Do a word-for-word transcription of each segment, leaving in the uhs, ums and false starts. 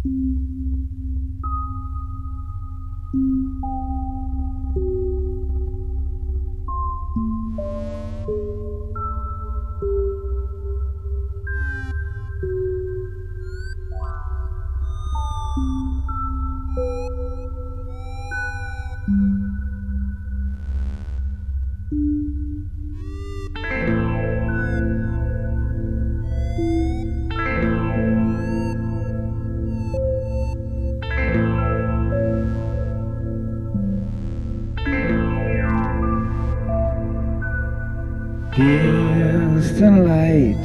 Distant light,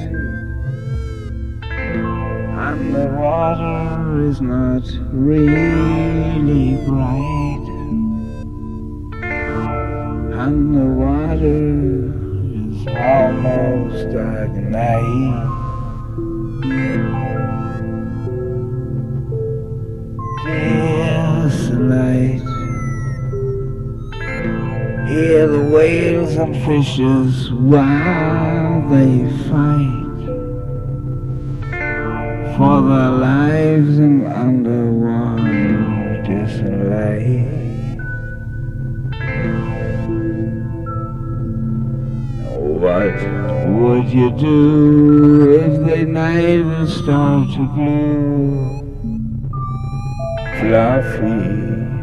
and the water is not really bright, and the water is almost dark night. Distant light, hear the whales and fishes while they fight for their lives in underwater distant light. What would you do if the night would start to glow? Fluffy